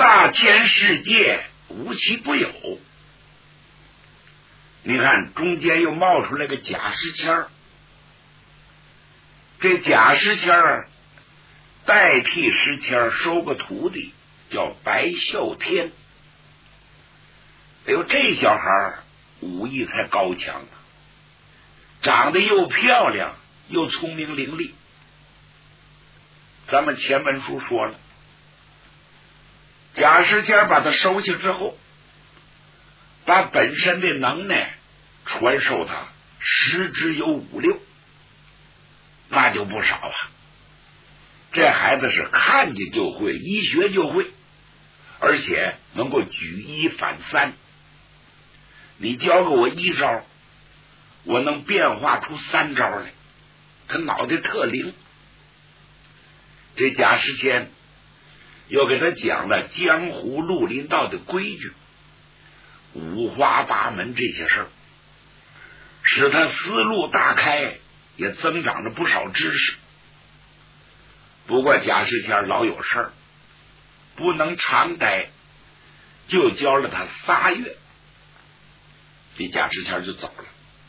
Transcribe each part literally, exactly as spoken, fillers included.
大千世界无奇不有。你看中间又冒出来个贾石谦儿，这贾石谦儿代替石谦儿收个徒弟叫白啸天。哎呦，这小孩武艺才高强啊，长得又漂亮又聪明伶俐。咱们前文书说了，贾石谦把他收下之后，把本身的能耐传授他十之有五六，那就不少啊。这孩子是看见就会，一学就会，而且能够举一反三。你教给我一招，我能变化出三招来，他脑袋特灵。这贾石谦又给他讲了江湖绿林道的规矩，五花八门这些事儿，使他思路大开，也增长了不少知识。不过贾石谦老有事儿，不能常待，就教了他仨月，这贾石谦就走了。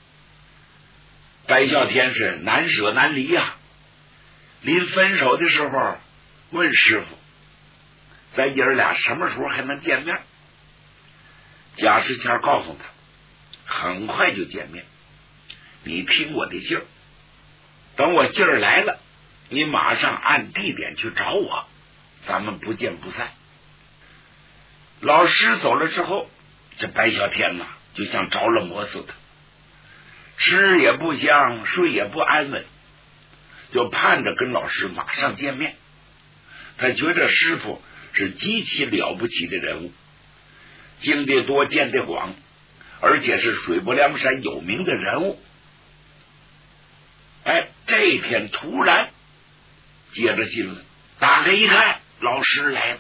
白啸天是难舍难离呀、啊，临分手的时候问师傅，咱爷儿俩什么时候还能见面？贾石谦告诉他，很快就见面，你听我的信儿，等我信儿来了，你马上按地点去找我，咱们不见不散。老师走了之后，这白啸天呐，就像着了魔似的，吃也不香，睡也不安稳，就盼着跟老师马上见面。他觉得师傅是极其了不起的人物，经得多见得广，而且是水泊梁山有名的人物。哎，这一天突然接着信了，打开一看，老师来的。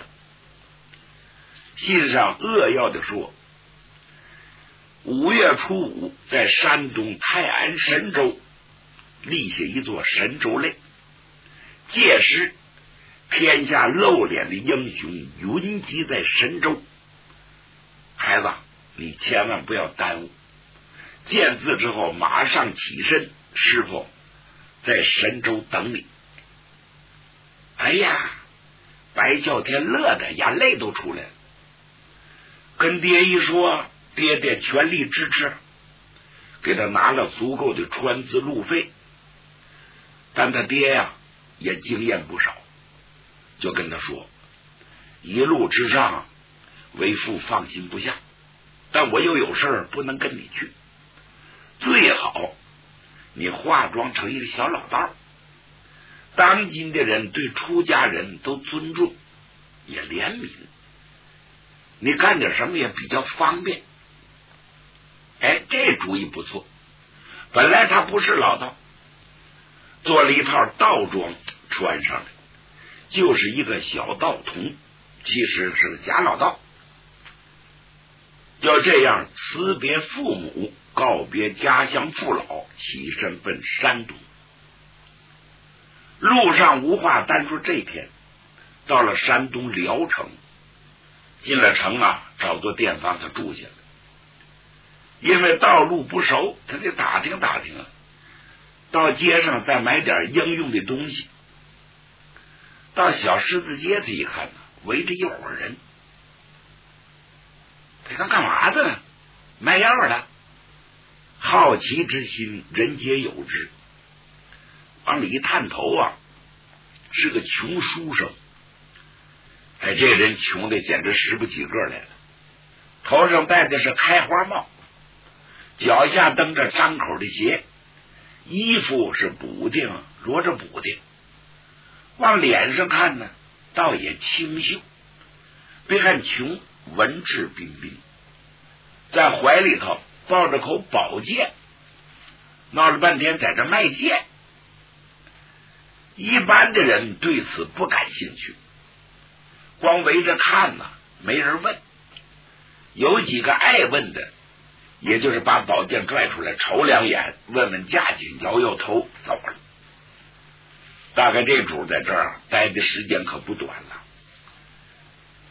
信上扼要的说，五月初五在山东泰安神州立下一座神州类，届时天下露脸的英雄云集在神州。孩子，你千万不要耽误，见字之后马上起身，师傅在神州等你。哎呀，白啸天乐得眼泪都出来了，跟爹一说，爹爹全力支持，给他拿了足够的船资路费。但他爹呀、啊、也经验不少，就跟他说，一路之上为父放心不下，但我又有事儿不能跟你去，最好你化妆成一个小老道。当今的人对出家人都尊重也怜悯，你干点什么也比较方便。哎，这主意不错。本来他不是老道，做了一套道装穿上来，就是一个小道童，其实是个假老道。要这样辞别父母，告别家乡父老，起身奔山东。路上无话单说，这天到了山东聊城，进了城啊，找座店房他住下了。因为道路不熟，他得打听打听啊，到街上再买点应用的东西。到小十字街他一看呢，围着一伙人，他看干嘛的呢？卖药的。好奇之心人皆有之，往里一探头啊，是个穷书生。哎，这人穷的简直拾不起个来了，头上戴的是开花帽，脚下蹬着张口的鞋，衣服是补丁，罗着补丁，往脸上看呢，倒也清秀。别看穷，文质彬彬，在怀里头抱着口宝剑，闹了半天在这卖剑。一般的人对此不感兴趣，光围着看呢，没人问。有几个爱问的，也就是把宝剑拽出来瞅两眼，问问价钱，摇摇头走了。大概这主在这儿待的时间可不短了。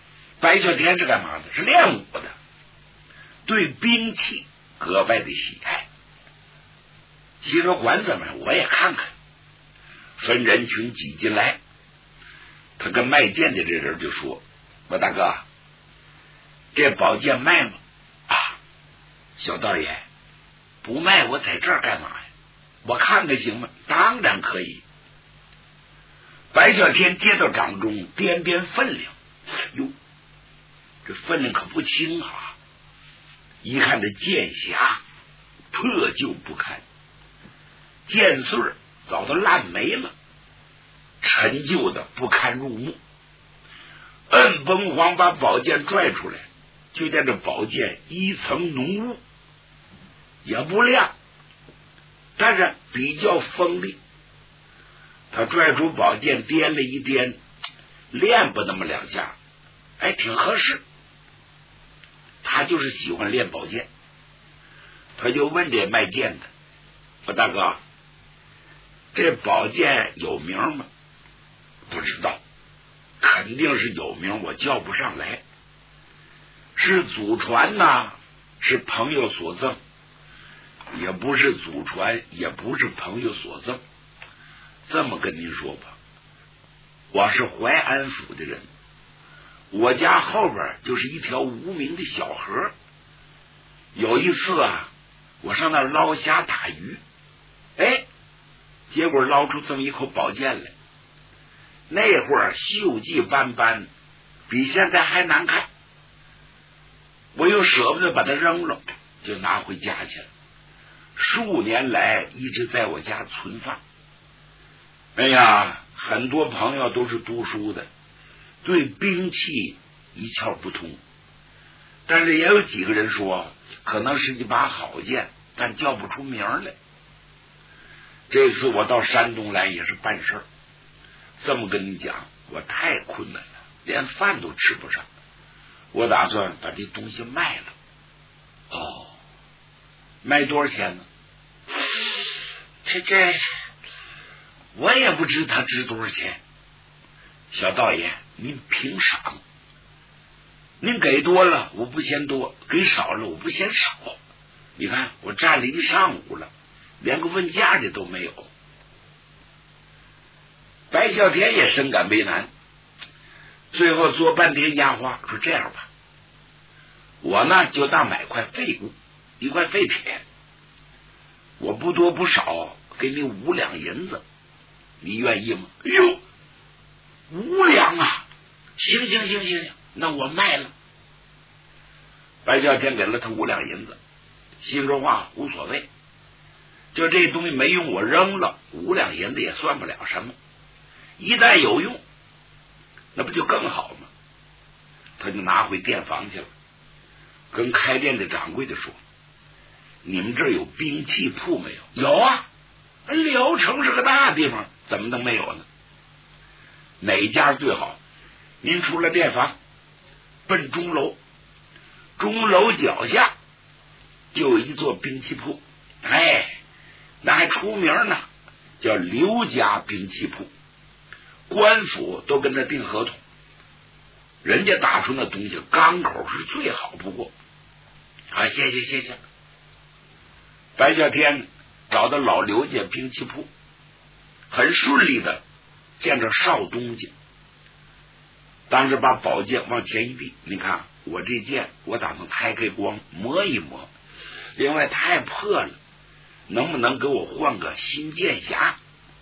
白孝天是干嘛的？是练武的，对兵器格外的喜爱。其实管怎么样，我也看看。分人群挤进来，他跟卖剑的这人就说：“我大哥，这宝剑卖吗？”啊，小道爷，不卖，我在这儿干嘛呀？我看看行吗？当然可以。白孝天接到掌中，掂掂分量，哟，这分量可不轻啊！一看这剑匣破旧不堪，剑穗早都烂没了，陈旧的不堪入目。摁崩黄把宝剑拽出来，就见这宝剑一层浓雾，也不亮，但是比较锋利。他拽出宝剑，掂了一掂，练不那么两下，哎，挺合适。他就是喜欢练宝剑，他就问这卖剑的：“说大哥，这宝剑有名吗？”不知道，肯定是有名，我叫不上来。是祖传呐，是朋友所赠，也不是祖传，也不是朋友所赠。这么跟您说吧，我是淮安府的人，我家后边就是一条无名的小河。有一次啊，我上那儿捞虾打鱼，哎，结果捞出这么一口宝剑来。那会儿锈迹斑斑，比现在还难看。我又舍不得把它扔了，就拿回家去了。数年来一直在我家存放。哎呀，很多朋友都是读书的，对兵器一窍不通，但是也有几个人说可能是一把好剑，但叫不出名来。这次我到山东来也是办事儿，这么跟你讲，我太困难了，连饭都吃不上，我打算把这东西卖了。哦，卖多少钱呢？这这我也不知它值多少钱。小道爷，您凭赏，您给多了我不嫌多，给少了我不嫌少。你看我站了一上午了，连个问价的都没有。白孝天也深感为难，最后做半天压花，说这样吧，我呢就当买块废物，一块废铁，我不多不少，给你五两银子，你愿意吗？哎呦，五两啊！行行行行行，那我卖了。白孝天给了他五两银子，心说话无所谓，就这东西没用我扔了，五两银子也算不了什么，一旦有用那不就更好吗？他就拿回店房去了，跟开店的掌柜的说：“你们这儿有兵器铺没有？”“有啊，聊城是个大地方，怎么能没有呢？”“哪家最好？”“您出了店房，奔钟楼，钟楼脚下就有一座兵器铺，哎，那还出名呢，叫刘家兵器铺，官府都跟他订合同，人家打出那东西钢口是最好不过。”“啊，谢谢谢谢。”白孝天找到老刘家兵器铺，很顺利的见着少东家，当时把宝剑往前一递：“你看我这剑，我打算开开光磨一磨，另外太破了，能不能给我换个新剑匣？”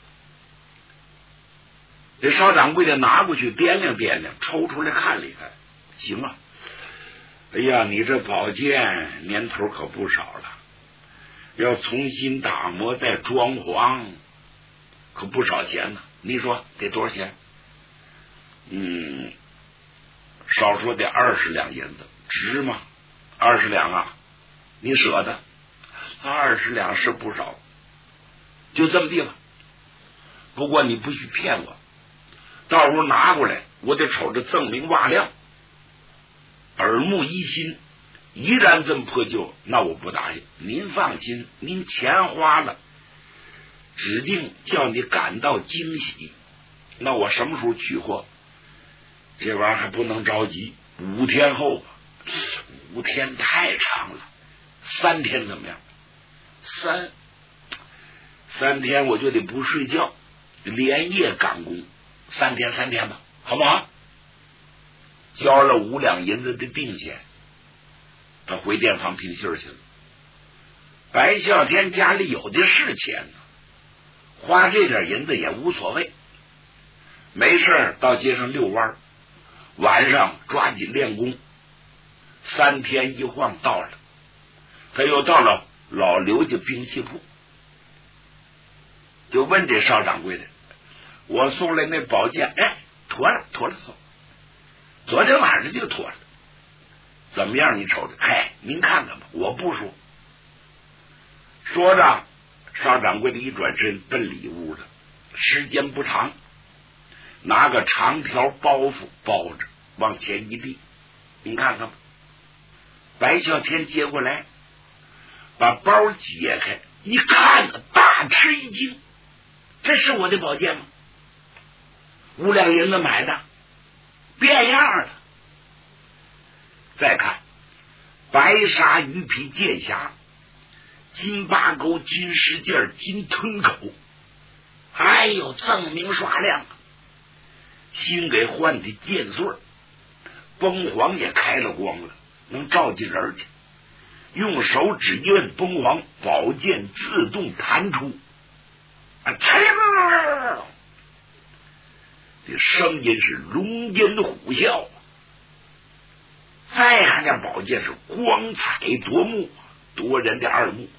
这少掌柜的拿过去掂量掂量，抽出来看了一看，行啊，哎呀，你这宝剑年头可不少了，要重新打磨再装潢，可不少钱呢。你说得多少钱？嗯，少说得二十两银子，值吗？二十两啊，你舍得？二十两是不少，就这么地吧。不过你不许骗我，到时候拿过来，我得瞅着锃明瓦亮，耳目一新。依然这么破旧，那我不答应。您放心，您钱花了，指定叫你感到惊喜。那我什么时候取货？这玩意儿还不能着急， 五天后，五天太长了，三天怎么样？三三天我就得不睡觉，连夜赶工，三天三天吧，好不好？交了五两银子的定钱，他回店房听信去了。白啸天家里有的是钱呢，花这点银子也无所谓，没事到街上遛弯，晚上抓紧练功。三天一晃到了，他又到了老刘家兵器铺，就问这邵掌柜的：“我送来那宝剑，哎，妥了，妥了，送。昨天晚上就妥了，怎么样？你瞅着，哎，您看看吧，我不说。”说着，邵掌柜的一转身奔里屋了。时间不长，拿个长条包袱包着，往前一递，您看看吧。白啸天接过来，把包解开，一看，大吃一惊，这是我的宝剑吗？五两银子买的，变样了。再看白纱鱼皮剑匣，金八钩、金石件、金吞口，哎呦，锃明刷亮，新给换的剑穗，崩黄也开了光了，能照进人去。用手指一摁崩黄，宝剑自动弹出，啊，这声音是龙吟虎啸。再看这宝剑是光彩夺目，夺人的二目。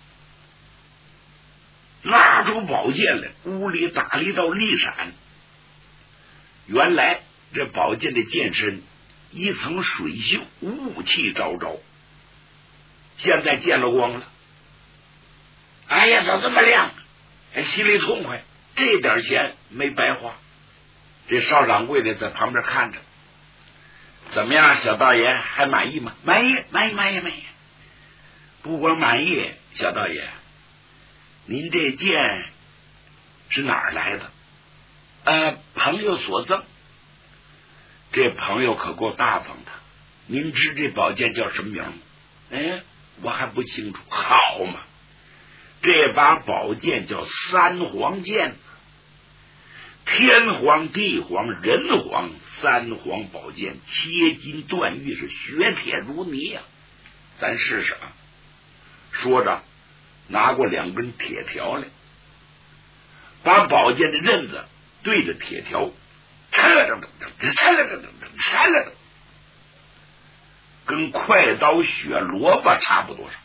拉出宝剑来，屋里打了一道利闪。原来这宝剑的剑身一层水锈，雾气昭昭，现在见了光了。哎呀，怎么这么亮？哎，心里痛快，这点钱没白花。这邵掌柜的在旁边看着，怎么样，小道爷还满意吗？满意，满意，满意，满意。不光满意，小道爷，您这剑是哪儿来的？呃，朋友所赠。这朋友可够大方的。您知这宝剑叫什么名吗？哎，我还不清楚。好嘛，这把宝剑叫三皇剑，天皇、地皇、人皇，三皇宝剑，切金断玉，是雪铁如泥啊！咱试试啊！说着，拿过两根铁条来，把宝剑的刃子对着铁条，拆了整整，拆了整整，拆了整，跟快刀削萝卜差不多少。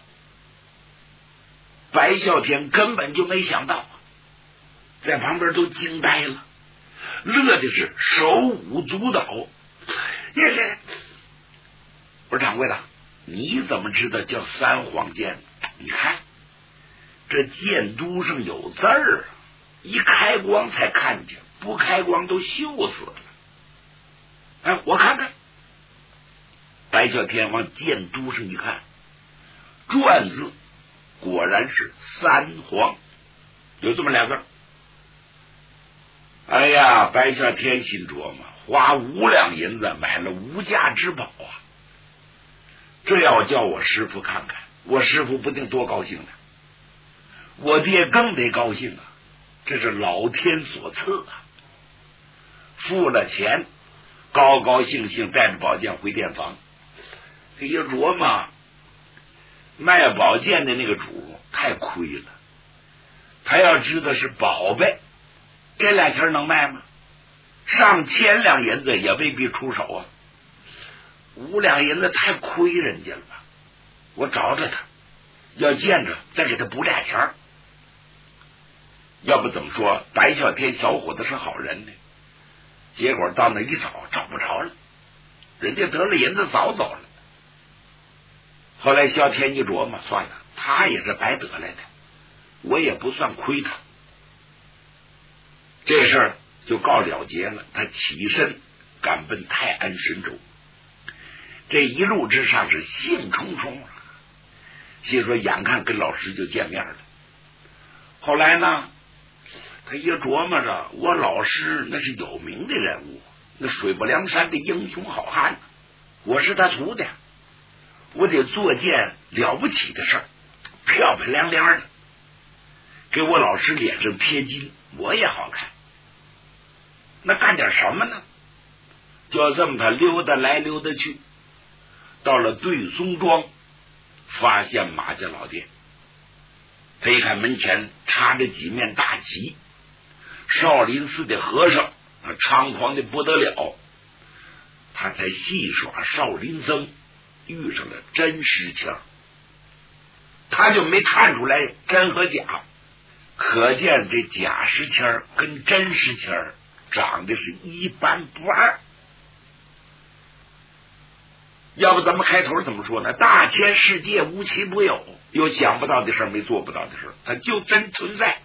白啸天根本就没想到，在旁边都惊呆了，乐的是手舞足蹈。我说掌柜的，你怎么知道叫三皇剑？你看这剑都上有字儿，一开光才看见，不开光都锈死了。哎，我看看。白啸天往剑都上一看，篆字果然是三皇，有这么俩字儿。哎呀，白啸天心琢磨，花五两银子买了无价之宝啊！这要叫我师傅看看，我师傅不定多高兴呢。我爹更得高兴啊，这是老天所赐啊！付了钱，高高兴兴带着宝剑回店房。这一琢磨，卖宝剑的那个主太亏了，他要知道是宝贝，这俩钱能卖吗？上千两银子也未必出手啊！五两银子太亏人家了吧？我找找他，要见着再给他补俩钱。要不怎么说白啸天小伙子是好人呢？结果到那一找，找不着了，人家得了银子早走了。后来啸天一琢磨，算了，他也是白得来的，我也不算亏他。这事儿就告了结了，他起身赶奔泰安神州。这一路之上是兴冲冲啊，心说眼看跟老师就见面了。后来呢，他一琢磨着，我老师那是有名的人物，那水泊梁山的英雄好汉， 我是他徒弟，我得做件了不起的事儿，漂漂亮亮的，给我老师脸上贴金，我也好看。那干点什么呢？就这么他溜达来溜达去，到了对松庄，发现马家老店。他一看门前插着几面大旗，少林寺的和尚猖狂的不得了，他才戏耍少林僧，遇上了真实枪，他就没看出来真和假，可见这假石签跟真石签长得是一般不二。要不咱们开头怎么说呢？大千世界无奇不有，有想不到的事没做不到的事，它就真存在。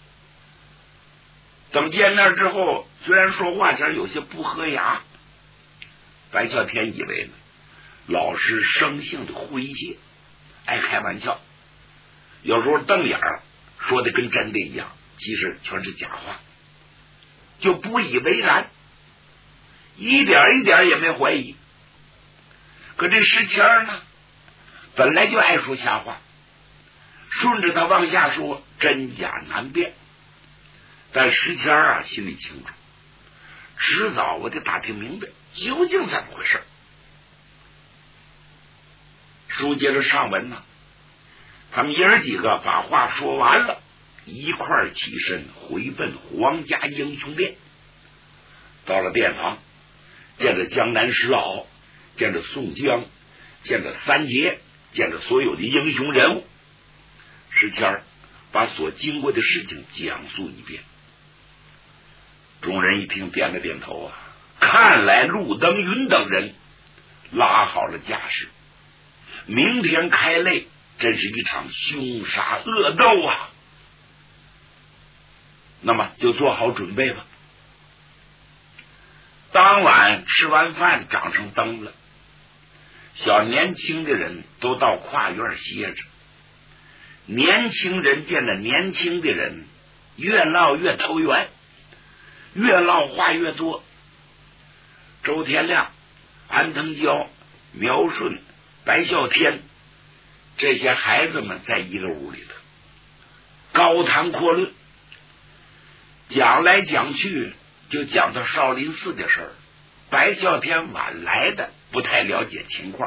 等见面之后，虽然说话前有些不合牙，白啸天以为呢老师生性的诙谐，爱开玩笑，有时候瞪眼儿说的跟真的一样，其实全是假话，就不以为然，一点一点也没怀疑。可这石谦呢，本来就爱说瞎话，顺着他往下说，真假难辨。但石谦啊，心里清楚，迟早我得打听明白究竟怎么回事。书接着上文呢，他们爷儿几个把话说完了，一块儿起身回奔皇家英雄殿。到了殿堂，见着江南十老，见着宋江，见着三杰，见着所有的英雄人物，石谦把所经过的事情讲述一遍。众人一听，点了点头啊，看来陆登云等人拉好了架势，明天开擂，真是一场凶杀恶斗啊！那么就做好准备吧。当晚吃完饭，掌上灯了，小年轻的人都到跨院歇着。年轻人见了年轻的人，越唠越投缘，越唠话越多。周天亮、安藤娇、苗顺、白啸天这些孩子们在一个屋里头高谈阔论，讲来讲去就讲到少林寺的事儿。白啸天晚来的，不太了解情况，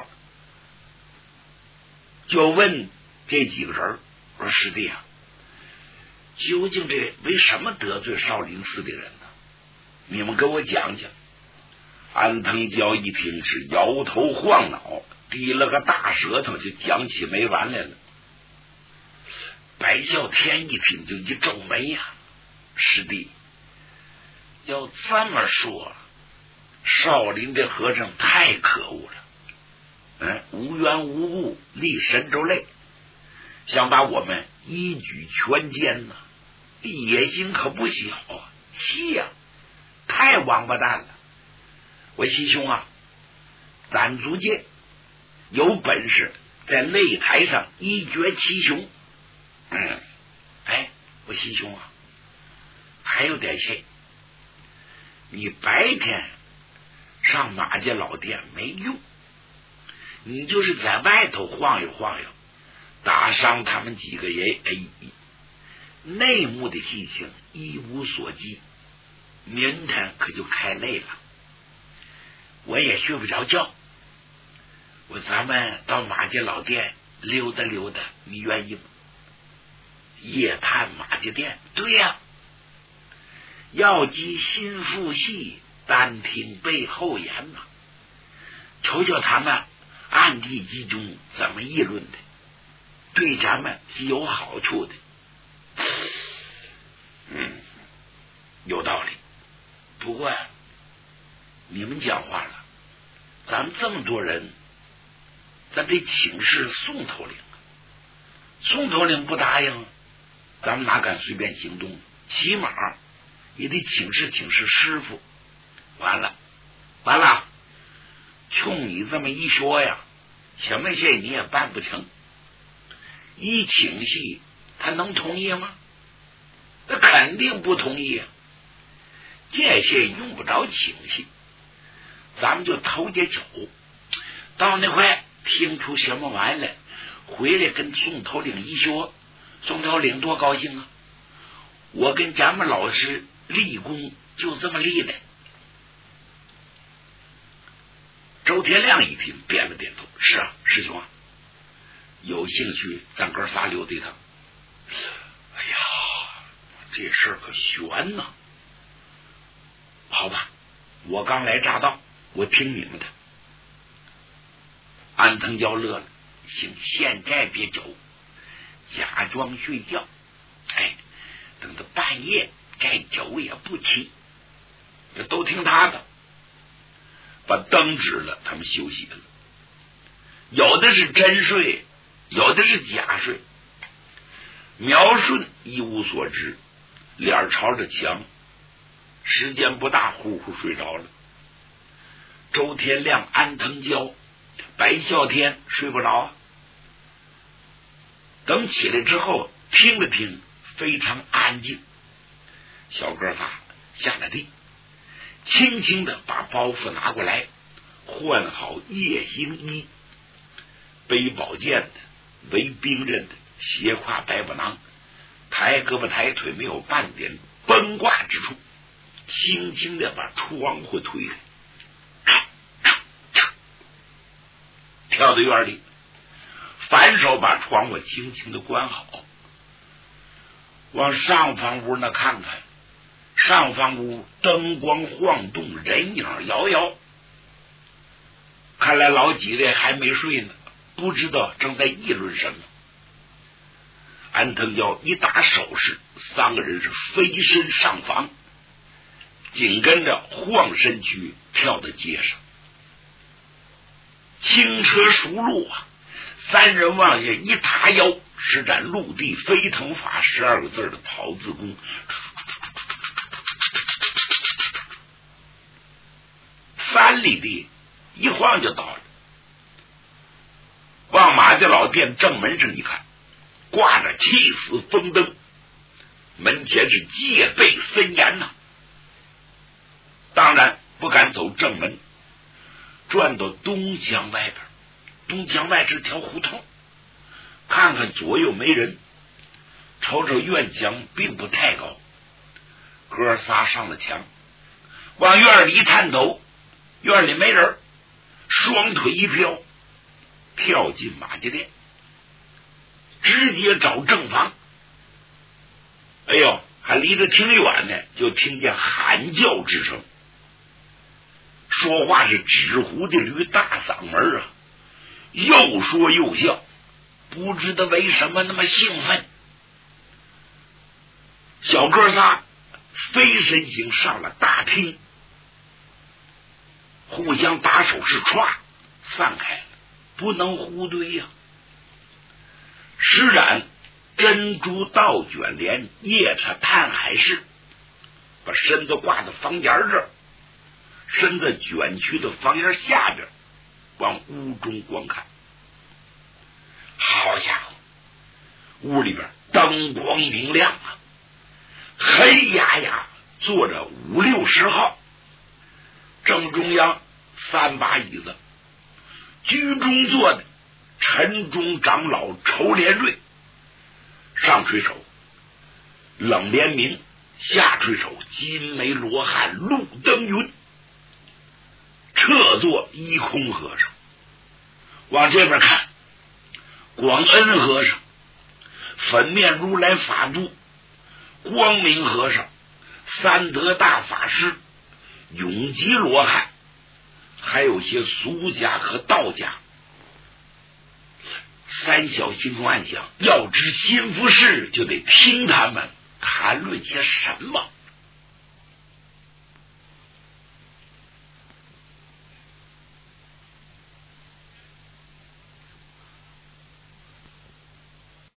就问这几个人说：“师弟啊，究竟这为什么得罪少林寺的人呢？你们给我讲讲。”安藤娇一听是摇头晃脑，低了个大舌头，就讲起没完来了。白啸天一听就一皱眉呀、啊，师弟，要这么说，少林的和尚太可恶了，嗯，无缘无故立神州擂，想把我们一举全歼呢，野心可不小啊！气呀、啊，太王八蛋了！我师兄啊，咱足界有本事在擂台上一决七雄。嗯，哎，我师兄啊，还有点事，你白天上马家老店没用，你就是在外头晃悠晃悠，打伤他们几个人，哎，内幕的事情一无所知，明天可就开擂了。我也睡不着觉，我咱们到马家老店溜达溜达，你愿意吗？夜探马家店，对呀、啊，要知心腹细，单听背后言嘛。瞅瞅他们暗地之中怎么议论的，对咱们是有好处的。嗯，有道理。不过呀，你们讲话了，咱们这么多人，咱得请示宋头领。宋头领不答应，咱们哪敢随便行动？起码也得请示请示师傅。完了，完了，冲你这么一说呀，什么事你也办不成。一请示，他能同意吗？那肯定不同意啊。这些用不着请示，咱们就偷着走， 到那块听出什么玩意来，回来跟宋头领一说，宋头领多高兴啊！我跟咱们老师立功就这么立的。周天亮一听，点了点头：“是啊，师兄啊，有兴趣，咱哥仨留对他。”哎呀，这事儿可悬呐！好吧，我刚来乍到，我听你们的。安藤娇乐了，行，现在别走，假装睡觉。哎，等到半夜该走也不迟，都听他的。把灯指了，他们休息了。有的是真睡，有的是假睡。苗顺一无所知，脸朝着墙，时间不大，呼呼睡着了。周天亮、安藤娇、白啸天睡不着啊。等起来之后，听了听，非常安静。小哥仨下了地，轻轻的把包袱拿过来，换好夜行衣，背宝剑的，围兵刃的，斜挎白布囊，抬胳膊抬腿，没有半点崩挂之处，轻轻的把窗户推开，跳到院里，反手把窗户轻轻的关好，往上房屋那看看，上房屋灯光晃动，人影摇摇，看来老几位还没睡呢，不知道正在议论什么。安藤娇一打手势，三个人是飞身上房，紧跟着晃身躯跳到街上。轻车熟路啊，三人往下一塌腰，施展陆地飞腾法十二个字的跑字功，三里地一晃就到了。往马家老店正门上一看，挂着气死风灯，门前是戒备森严呐、啊。当然不敢走正门，转到东墙外边，东墙外是条胡同，看看左右没人，瞅瞅院墙并不太高，哥仨上了墙，往院里一探头，院里没人，双腿一飘，跳进马家店，直接找正房。哎呦，还离得挺远呢，就听见喊叫之声，说话是纸糊的驴大嗓门啊，又说又笑，不知道为什么那么兴奋。小哥仨飞身行上了大厅，互相打手势，歘散开了，不能互对呀、啊。施展珍珠倒卷帘，夜叉探海式，把身子挂在房檐这儿，身子卷去的房檐下边，往屋中观看。好家伙，屋里边灯光明亮啊，黑压压坐着五六十号，正中央三把椅子，居中坐的陈中长老仇连瑞，上垂手冷连明，下垂手金眉罗汉陆登云，侧坐一空和尚。往这边看，广恩和尚、粉面如来法度、光明和尚、三德大法师、永吉罗汉，还有些俗家和道家。三小心中暗想，要知心腹事，就得听他们谈论些什么。